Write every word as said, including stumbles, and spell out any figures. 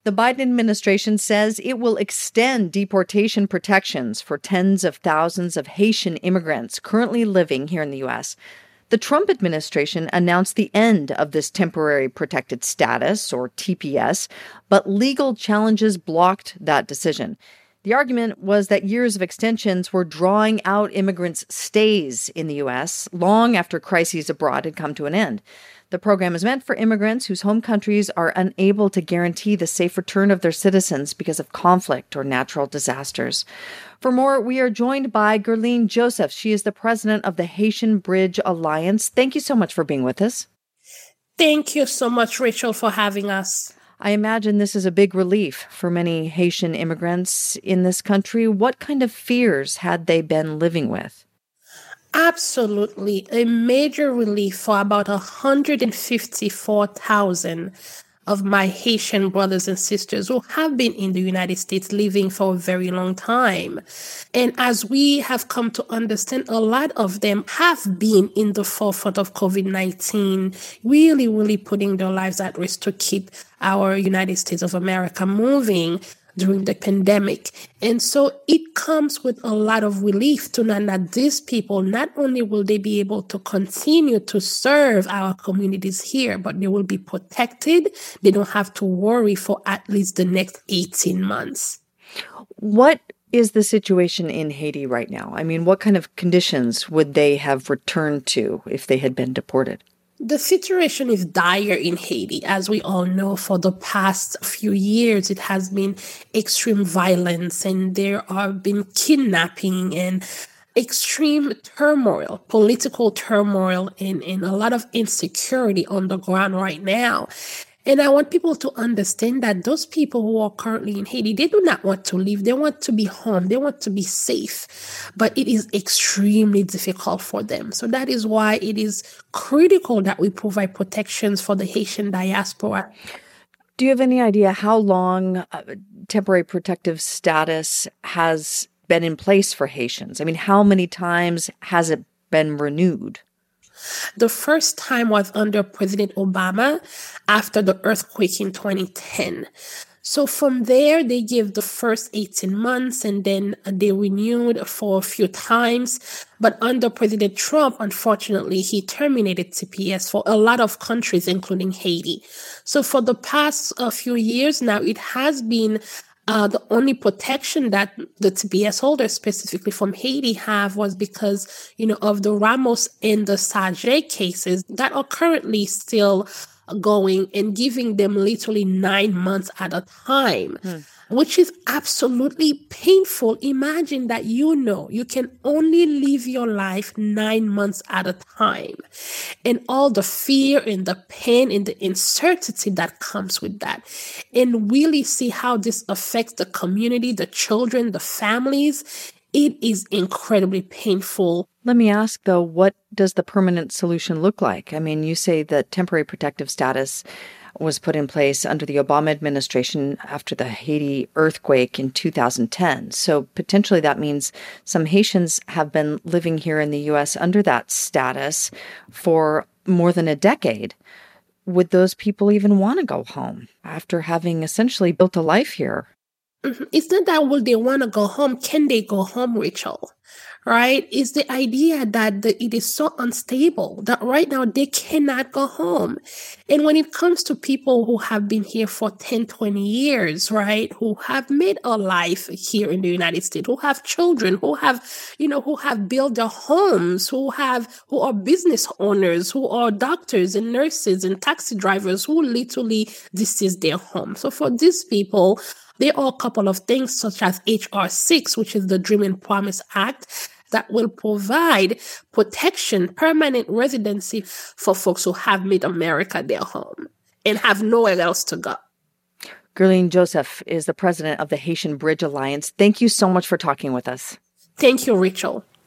The Biden administration says it will extend deportation protections for tens of thousands of Haitian immigrants currently living here in the U S. The Trump administration announced the end of this temporary protected status, or T P S, but legal challenges blocked that decision. The argument was that years of extensions were drawing out immigrants' stays in the U S long after crises abroad had come to an end. The program is meant for immigrants whose home countries are unable to guarantee the safe return of their citizens because of conflict or natural disasters. For more, we are joined by Guerline Joseph. She is the president of the Haitian Bridge Alliance. Thank you so much for being with us. Thank you so much, Rachel, for having us. I imagine this is a big relief for many Haitian immigrants in this country. What kind of fears had they been living with? Absolutely. A major relief for about one hundred fifty-four thousand of my Haitian brothers and sisters who have been in the United States living for a very long time. And as we have come to understand, a lot of them have been in the forefront of COVID nineteen, really, really putting their lives at risk to keep our United States of America moving during the pandemic. And so it comes with a lot of relief to know that these people, not only will they be able to continue to serve our communities here, but they will be protected. They don't have to worry for at least the next eighteen months. What is the situation in Haiti right now? I mean, what kind of conditions would they have returned to if they had been deported? The situation is dire in Haiti. As we all know, for the past few years, it has been extreme violence, and there have been kidnapping and extreme turmoil, political turmoil, and, and a lot of insecurity on the ground right now. And I want people to understand that those people who are currently in Haiti, they do not want to leave. They want to be home. They want to be safe. But it is extremely difficult for them. So that is why it is critical that we provide protections for the Haitian diaspora. Do you have any idea how long uh, temporary protective status has been in place for Haitians? I mean, how many times has it been renewed? The first time was under President Obama after the earthquake in twenty ten. So from there, they gave the first eighteen months, and then they renewed for a few times. But under President Trump, unfortunately, he terminated T P S for a lot of countries, including Haiti. So for the past uh, few years now, it has been Uh, the only protection that the T P S holders, specifically from Haiti, have was because, you know, of the Ramos and the Sage cases that are currently still going and giving them literally nine months at a time, hmm. which is absolutely painful. Imagine that, you know, you can only live your life nine months at a time, and all the fear and the pain and the uncertainty that comes with that, and really see how this affects the community, the children, the families. It is incredibly painful. Let me ask, though, what does the permanent solution look like? I mean, you say that temporary protective status was put in place under the Obama administration after the Haiti earthquake in two thousand ten. So potentially that means some Haitians have been living here in the U S under that status for more than a decade. Would those people even want to go home after having essentially built a life here? Mm-hmm. It's not that will they want to go home. Can they go home, Rachel? Right? It's the idea that the, it is so unstable that right now they cannot go home. And when it comes to people who have been here for ten, twenty years, right, who have made a life here in the United States, who have children, who have, you know, who have built their homes, who have, who are business owners, who are doctors and nurses and taxi drivers, who literally, this is their home. So for these people, there are a couple of things such as H R six, which is the Dream and Promise Act, that will provide protection, permanent residency for folks who have made America their home and have nowhere else to go. Guerline Joseph is the president of the Haitian Bridge Alliance. Thank you so much for talking with us. Thank you, Rachel.